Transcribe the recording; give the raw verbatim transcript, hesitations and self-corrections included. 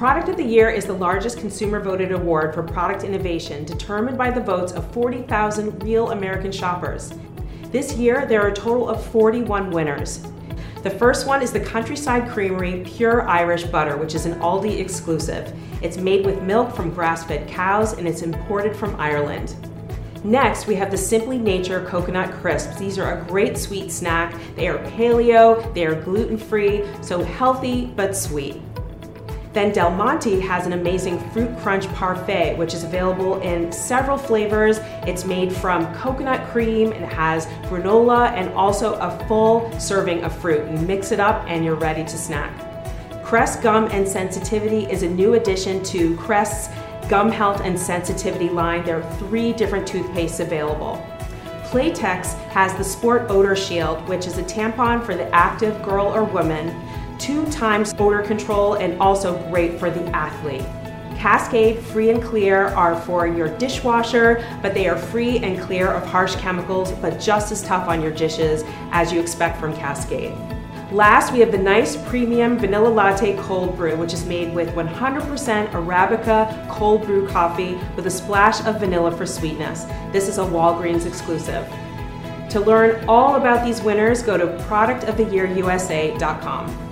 Product of the Year is the largest consumer-voted award for product innovation determined by the votes of forty thousand real American shoppers. This year, there are a total of forty-one winners. The first one is the Countryside Creamery Pure Irish Butter, which is an Aldi exclusive. It's made with milk from grass-fed cows and it's imported from Ireland. Next, we have the Simply Nature Coconut Crisps. These are a great sweet snack. They are paleo, they are gluten-free, so healthy but sweet. Then Del Monte has an amazing Fruit Crunch Parfait, which is available in several flavors. It's made from coconut cream, it has granola, and also a full serving of fruit. You mix it up and you're ready to snack. Crest Gum and Sensitivity is a new addition to Crest's Gum Health and Sensitivity line. There are three different toothpastes available. Playtex has the Sport Odor Shield, which is a tampon for the active girl or woman, two times odor control and also great for the athlete. Cascade Free and Clear are for your dishwasher, but they are free and clear of harsh chemicals, but just as tough on your dishes as you expect from Cascade. Last, we have the nice premium vanilla latte cold brew, which is made with one hundred percent Arabica cold brew coffee with a splash of vanilla for sweetness. This is a Walgreens exclusive. To learn all about these winners, go to product of the year U S A dot com.